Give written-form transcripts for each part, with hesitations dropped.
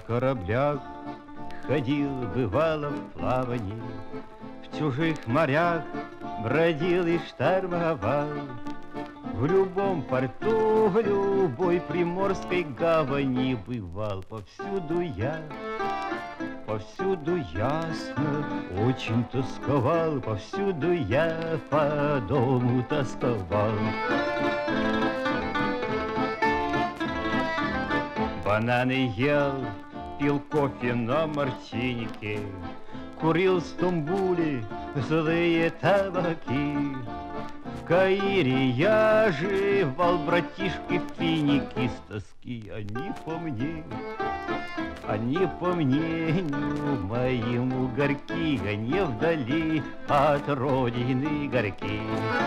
кораблях ходил, бывало, в плавании, в чужих морях бродил и штормовал. В любом порту, в любой приморской гавани бывал. Повсюду ясно, очень тосковал, повсюду я по дому тосковал. Бананы ел, пил кофе на мартинике, курил в Стамбуле злые табаки. В Каире я жевал, братишки, финики с тоски. Они по мнению моему горьки, они вдали от родины горьки.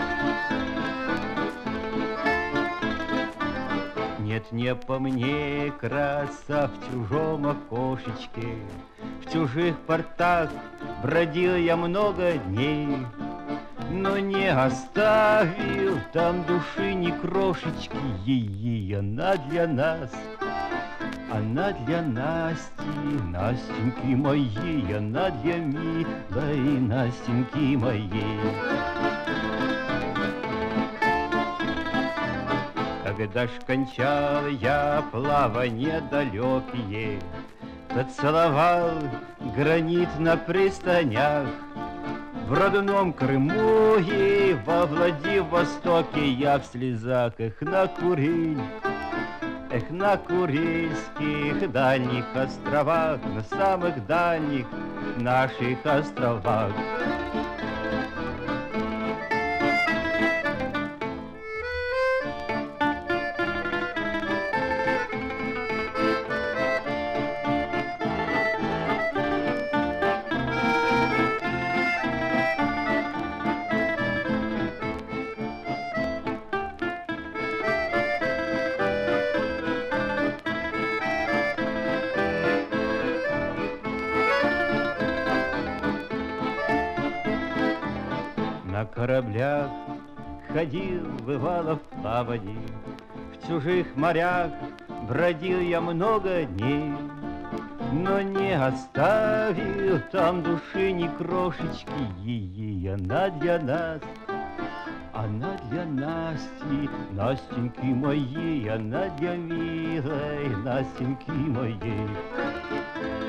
Нет, не по мне краса в чужом окошечке, в чужих портах бродил я много дней, но не оставил там души ни крошечки. Она для Насти, Настеньки моей, она для милой Настеньки моей. Когда ж кончал я плаванье далекие, то целовал гранит на пристанях. В родном Крыму и во Владивостоке я в слезах на Курильских дальних островах, на самых дальних наших островах. На кораблях ходил, бывало, в плавании, в чужих морях бродил я много дней, но не оставил там души ни крошечки. Она для Насти, Настеньки моей, она для милой Настеньки моей.